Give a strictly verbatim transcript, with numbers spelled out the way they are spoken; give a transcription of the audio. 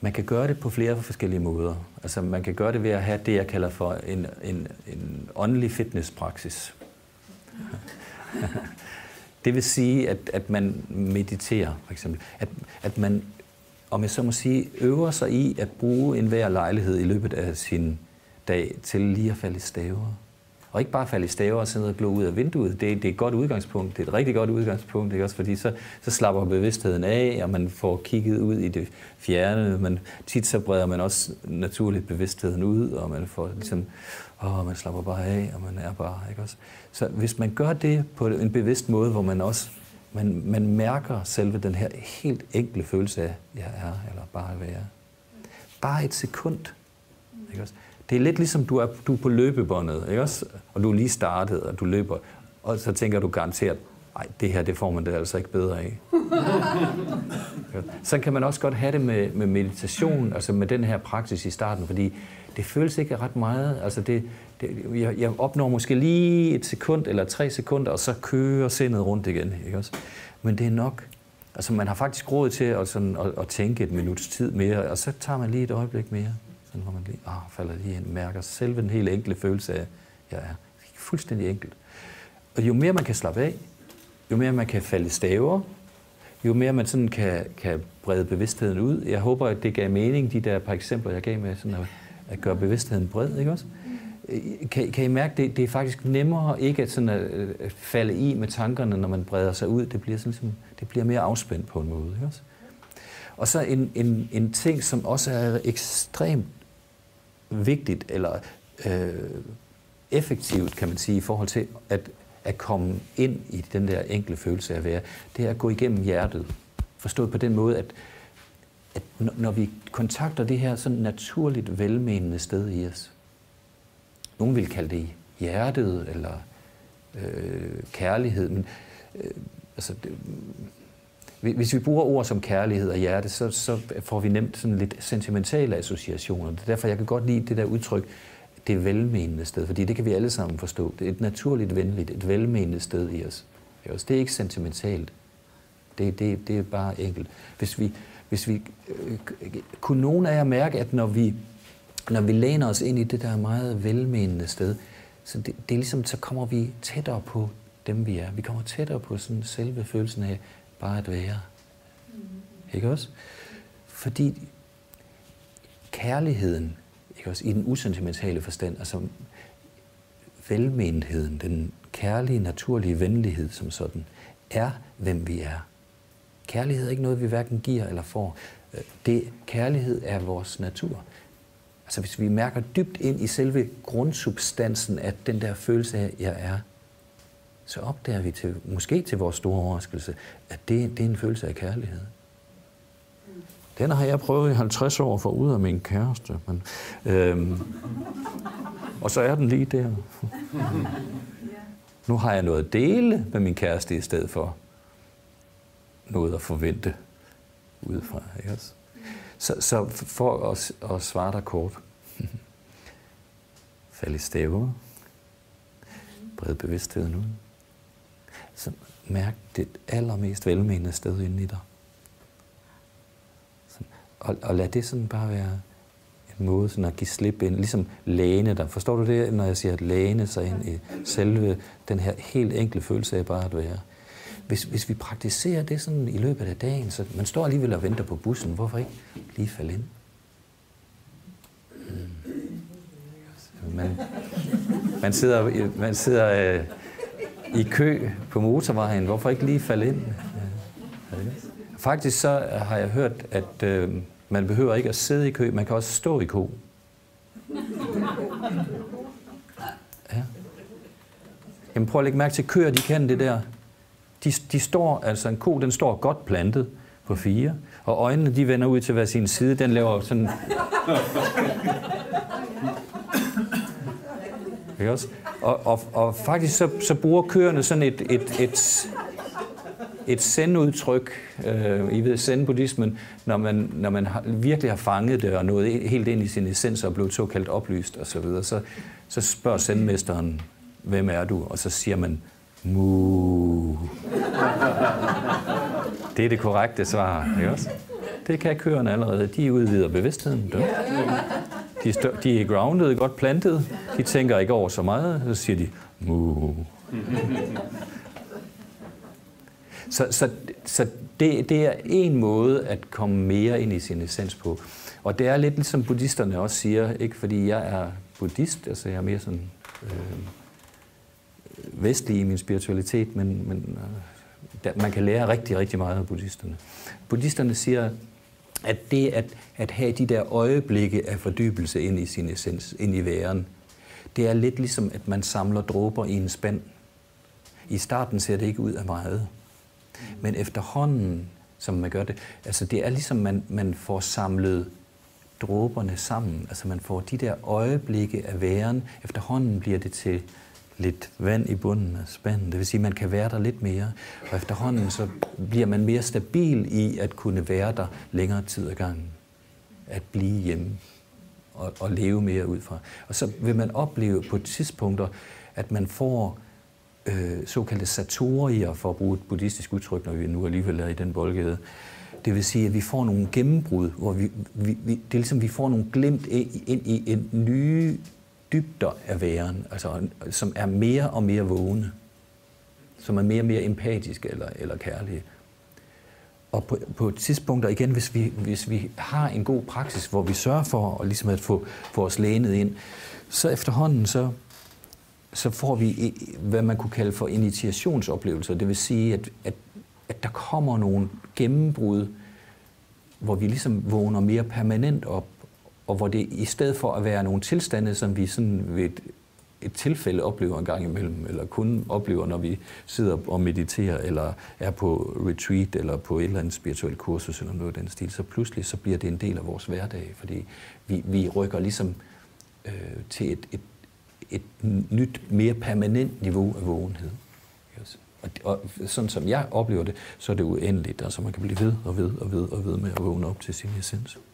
Man kan gøre det på flere forskellige måder. Altså man kan gøre det ved at have det, jeg kalder for en, en, en åndelig fitnesspraksis. Det vil sige, at, at man mediterer, for eksempel. At, at man, om jeg så må sige, øver sig i at bruge enhver lejlighed i løbet af sin dag til lige at falde i staver. Og ikke bare falde i staver og sidde og glo ud af vinduet. Det, det er et godt udgangspunkt. Det er et rigtig godt udgangspunkt, ikke også? Fordi så, så slapper bevidstheden af, og man får kigget ud i det fjerne. Men tit så breder man også naturligt bevidstheden ud, og man får ligesom, åh, man slapper bare af, og man er bare, ikke også? Så hvis man gør det på en bevidst måde, hvor man også man, man mærker selve den her helt enkle følelse af, jeg er, eller bare at være. Bare et sekund, ikke også? Det er lidt ligesom, du er, du er på løbebåndet, ikke også? Og du er lige startet, og du løber, og så tænker du garanteret, nej, det her, det får man det altså ikke bedre af. Så kan man også godt have det med, med meditation, altså med den her praksis i starten, fordi det føles ikke ret meget. Altså det, det, jeg, jeg opnår måske lige et sekund eller tre sekunder, og så kører sindet rundt igen, ikke også? Men det er nok. Altså man har faktisk råd til at, sådan, at, at tænke et minuts tid mere, og så tager man lige et øjeblik mere. Sådan, hvor man lige ah, falder lige ind, mærker selve den helt enkle følelse af, jeg er fuldstændig enkelt. Og jo mere man kan slappe af, jo mere man kan falde i staver, jo mere man sådan kan, kan brede bevidstheden ud. Jeg håber, at det gav mening, de der par eksempler, jeg gav med sådan at, at gøre bevidstheden bred, ikke også? Kan, kan I mærke, det, det er faktisk nemmere ikke at, sådan at, at falde i med tankerne, når man breder sig ud. Det bliver, sådan, ligesom, det bliver mere afspændt på en måde, ikke også? Og så en, en, en ting, som også er ekstremt vigtigt, eller øh, effektivt, kan man sige, i forhold til at, at komme ind i den der enkle følelse af at være, det er at gå igennem hjertet. Forstået på den måde, at, at når vi kontakter det her sådan naturligt velmenende sted i os, nogen vil kalde det hjertet, eller øh, kærlighed, men øh, altså, det, hvis vi bruger ord som kærlighed og hjerte, så, så får vi nemt sådan lidt sentimentale associationer. Det er derfor, jeg kan godt lide det der udtryk, det velmenende sted, fordi det kan vi alle sammen forstå. Det er et naturligt venligt, et velmenende sted i os. Det er ikke sentimentalt. Det, det, det er bare enkelt. Hvis vi, hvis vi øh, kunne nogen af jer mærke, at når vi, når vi læner os ind i det der meget velmenende sted, så det, det er ligesom, så kommer vi tættere på dem, vi er. Vi kommer tættere på sådan selve følelsen af bare at være. Ikke også? Fordi kærligheden, ikke også, i den usentimentale forstand, altså velmenigheden, den kærlige, naturlige venlighed som sådan, er, hvem vi er. Kærlighed er ikke noget, vi hverken giver eller får. Det, kærlighed er vores natur. Altså hvis vi mærker dybt ind i selve grundsubstansen af den der følelse af, jeg er, så opdager vi til, måske til vores store overraskelse, at det, det er en følelse af kærlighed. Den har jeg prøvet i halvtreds år for ud af min kæreste. Men, øhm, og så er den lige der. Nu har jeg noget at dele med min kæreste i stedet for noget at forvente udefra. Ikke også? Så, så for at, at svare dig kort. Fald i staver. Bred bevidstheden ud. Så mærk det allermest velmenende sted inde i dig. Så, og, og lad det sådan bare være en måde sådan at give slip ind, ligesom læne dig. Forstår du det, når jeg siger at læne sig ind i selve den her helt enkle følelse af bare at være? Hvis, hvis vi praktiserer det sådan i løbet af dagen, så man står alligevel og venter på bussen, hvorfor ikke lige falde ind? Hmm. Man, man sidder, man sidder øh, i kø på motorvejen, hvorfor ikke lige falde ind? Faktisk så har jeg hørt, at øh, man behøver ikke at sidde i kø, man kan også stå i kø. Ja. Jamen prøv at lægge mærke til køer, de kan det der. De, de står, altså en ko, den står godt plantet på fire, og øjnene, de vender ud til hver sin side, den laver sådan... Ikke også? Og, og, og faktisk så, så bruger køerne sådan et, et, et, et zen-udtryk, øh, I ved zen-buddhismen, når man, når man har, virkelig har fanget det og nået helt ind i sin essens og blevet såkaldt oplyst osv., så, videre, så, så spørger zen-mesteren, hvem er du? Og så siger man, mu. Det er det korrekte svar, ikke også? Det kan køerne allerede. De udvider bevidstheden. De er, stør, de er grounded, godt plantet. De tænker ikke over så meget. Så siger de, mu. Så, så, så det, det er en måde at komme mere ind i sin essens på. Og det er lidt ligesom buddhisterne også siger, ikke fordi jeg er buddhist, altså jeg er mere sådan øh, vestlig i min spiritualitet, men, men øh, der, man kan lære rigtig, rigtig meget af buddhisterne. Buddhisterne siger, at det at, at have de der øjeblikke af fordybelse ind i sin essens, ind i væren, det er lidt ligesom, at man samler dråber i en spand. I starten ser det ikke ud af meget, men efterhånden, som man gør det, altså det er ligesom, man, man får samlet dråberne sammen. Altså man får de der øjeblikke af væren. Efterhånden bliver det til lidt vand i bunden af spanden. Det vil sige, at man kan være der lidt mere. Og efterhånden så bliver man mere stabil i at kunne være der længere tid ad gangen. At blive hjemme og, og leve mere ud fra. Og så vil man opleve på tidspunkter, at man får øh, såkaldte satorier, for at bruge et buddhistisk udtryk, når vi nu alligevel er i den boldgade. Det vil sige, at vi får nogle gennembrud, hvor vi, vi, vi, det er ligesom, vi får nogle glimt ind i en nye dybder af væren, altså, som er mere og mere vågne, som er mere og mere empatiske eller, eller kærlige. Og på, på et tidspunkt, og igen, hvis vi, hvis vi har en god praksis, hvor vi sørger for at, ligesom at få, få os lænet ind, så efterhånden så, så får vi, hvad man kunne kalde for initiationsoplevelser. Det vil sige, at, at, at der kommer nogle gennembrud, hvor vi ligesom vågner mere permanent op, og hvor det i stedet for at være nogle tilstande, som vi sådan ved et, et tilfælde oplever en gang imellem, eller kun oplever, når vi sidder og mediterer, eller er på retreat, eller på et eller andet spirituelt kursus, eller noget af den stil, så pludselig så bliver det en del af vores hverdag, fordi vi, vi rykker ligesom øh, til et, et, et nyt, mere permanent niveau af vågenhed. Yes. Og, og sådan som jeg oplever det, så er det uendeligt, altså man kan blive ved og ved og ved og ved med at vågne op til sin essens.